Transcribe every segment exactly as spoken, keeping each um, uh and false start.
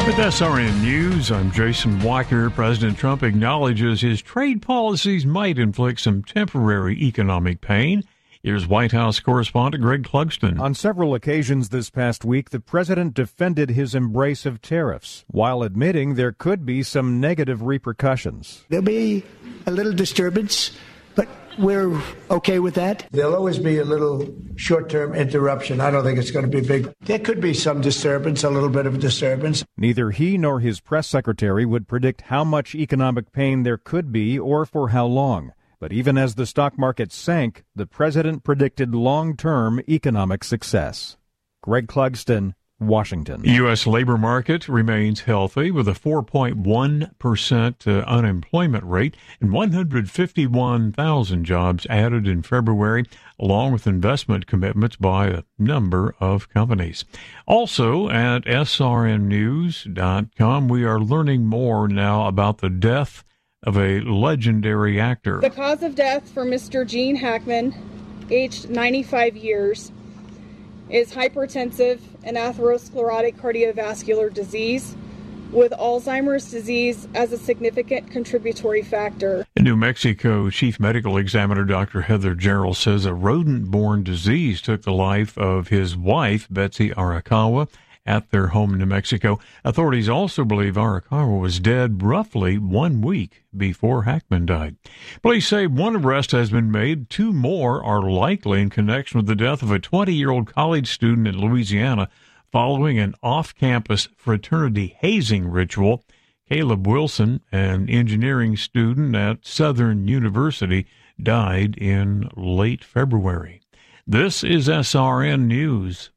With S R N News, I'm Jason Walker. President Trump acknowledges his trade policies might inflict some temporary economic pain. Here's White House correspondent Greg Clugston. On several occasions this past week, the president defended his embrace of tariffs, while admitting there could be some negative repercussions. There'll be a little disturbance, but we're okay with that. There'll always be a little short-term interruption. I don't think it's going to be big. There could be some disturbance, a little bit of a disturbance. Neither he nor his press secretary would predict how much economic pain there could be or for how long. But even as the stock market sank, the president predicted long-term economic success. Greg Clugston, Washington. The U S labor market remains healthy with a four point one percent uh, unemployment rate and one hundred fifty-one thousand jobs added in February, along with investment commitments by a number of companies. Also at S R N news dot com, we are learning more now about the death of a legendary actor. The cause of death for Mister Gene Hackman, aged ninety-five years, is hypertensive and atherosclerotic cardiovascular disease, with Alzheimer's disease as a significant contributory factor. In New Mexico, Chief Medical Examiner Doctor Heather Gerald says a rodent-borne disease took the life of his wife, Betsy Arakawa, at their home in New Mexico. Authorities also believe Arakawa was dead roughly one week before Hackman died. Police say one arrest has been made. Two more are likely in connection with the death of a twenty-year-old college student in Louisiana following an off-campus fraternity hazing ritual. Caleb Wilson, an engineering student at Southern University, died in late February. This is S R N News.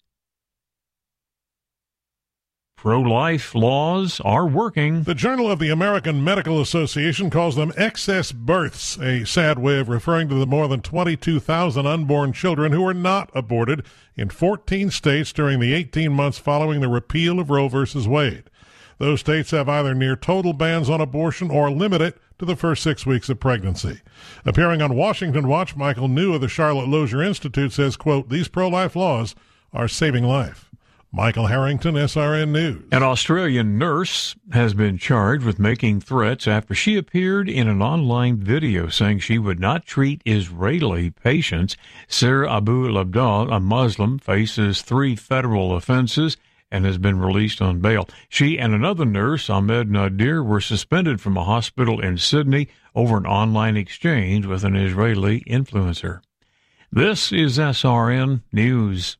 Pro-life laws are working. The Journal of the American Medical Association calls them excess births, a sad way of referring to the more than twenty-two thousand unborn children who were not aborted in fourteen states during the eighteen months following the repeal of Roe v. Wade. Those states have either near total bans on abortion or limit it to the first six weeks of pregnancy. Appearing on Washington Watch, Michael New of the Charlotte Lozier Institute says, quote, these pro-life laws are saving life. Michael Harrington, S R N News. An Australian nurse has been charged with making threats after she appeared in an online video saying she would not treat Israeli patients. Sir Abu Labdal, a Muslim, faces three federal offenses and has been released on bail. She and another nurse, Ahmed Nadir, were suspended from a hospital in Sydney over an online exchange with an Israeli influencer. This is S R N News.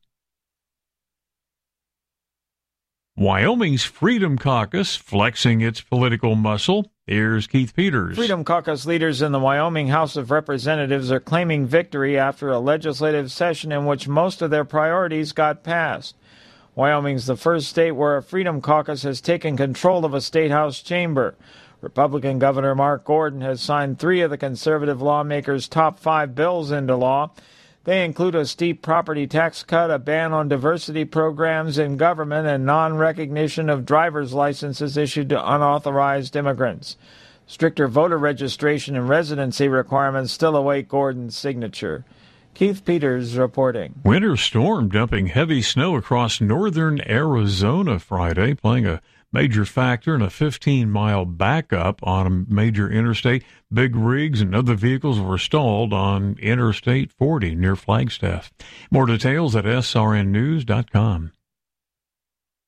Wyoming's Freedom Caucus flexing its political muscle. Here's Keith Peters. Freedom Caucus leaders in the Wyoming House of Representatives are claiming victory after a legislative session in which most of their priorities got passed. Wyoming's the first state where a Freedom Caucus has taken control of a state house chamber. Republican Governor Mark Gordon has signed three of the conservative lawmakers' top five bills into law. They include a steep property tax cut, a ban on diversity programs in government, and non-recognition of driver's licenses issued to unauthorized immigrants. Stricter voter registration and residency requirements still await Gordon's signature. Keith Peters reporting. Winter storm dumping heavy snow across northern Arizona Friday, playing a major factor in a fifteen-mile backup on a major interstate. Big rigs and other vehicles were stalled on Interstate forty near Flagstaff. More details at S R N news dot com.